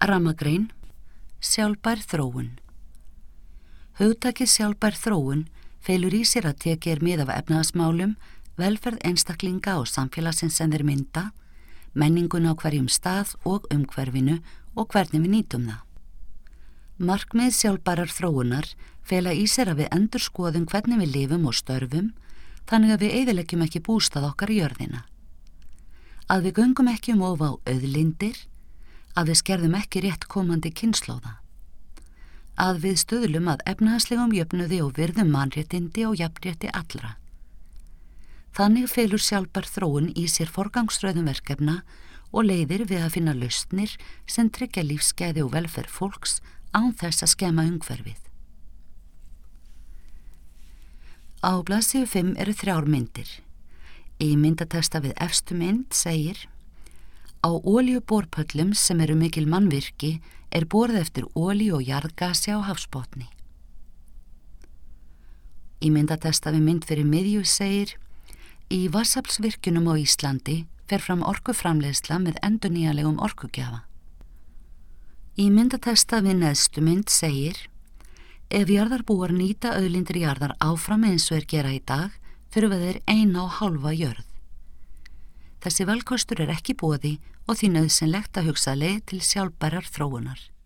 Rammagrein, sjálfbær þróun. Hugtakið sjálfbær þróun felur í sér að tekið mið af efnahagsmálum, velferð einstaklinga og samfélagsins sem þeir mynda, menningun á hverjum stað og umhverfinu og hvernig við nýtum það. Markmið sjálfbærar þróunar fela í sér að við endurskoðum hvernig við lifum og störfum, þannig að við eyðileggjum ekki bústað okkar í jörðina. Að við göngum ekki of á auðlindir, að við skerðum ekki rétt komandi kynslóða. Að við stuðlum að efnahagslegum jöfnuði og virðum mannréttindi og jafnrétti allra. Þannig felur sjálfbær þróun í sér forgangsröðum verkefna og leiðir við að finna lausnir sem tryggja lífsgæði og velferð fólks án þess að skemma umhverfið. Á blaðsíðu 5 eru 3 myndir. Í myndatexta við efstu mynd segir: Á olíuborpöllum sem eru mikil mannvirki borið eftir olíu og jarðgasi á hafsbotni. Í myndatexta við mynd fyrir miðju segir: Í vatnsaflsvirkjunum á Íslandi fer fram orkuframleiðsla með endurnýjanlegum orkugjafa. Í myndatexta við neðstu mynd segir: Ef jarðarbúar nýta auðlindir jarðar áfram eins og gera í dag, þurfa þeir 1,5 jörð. Þessi valkostur ekki boði og því nauðsynlegt að hugsa leið til sjálfbærar þróunar.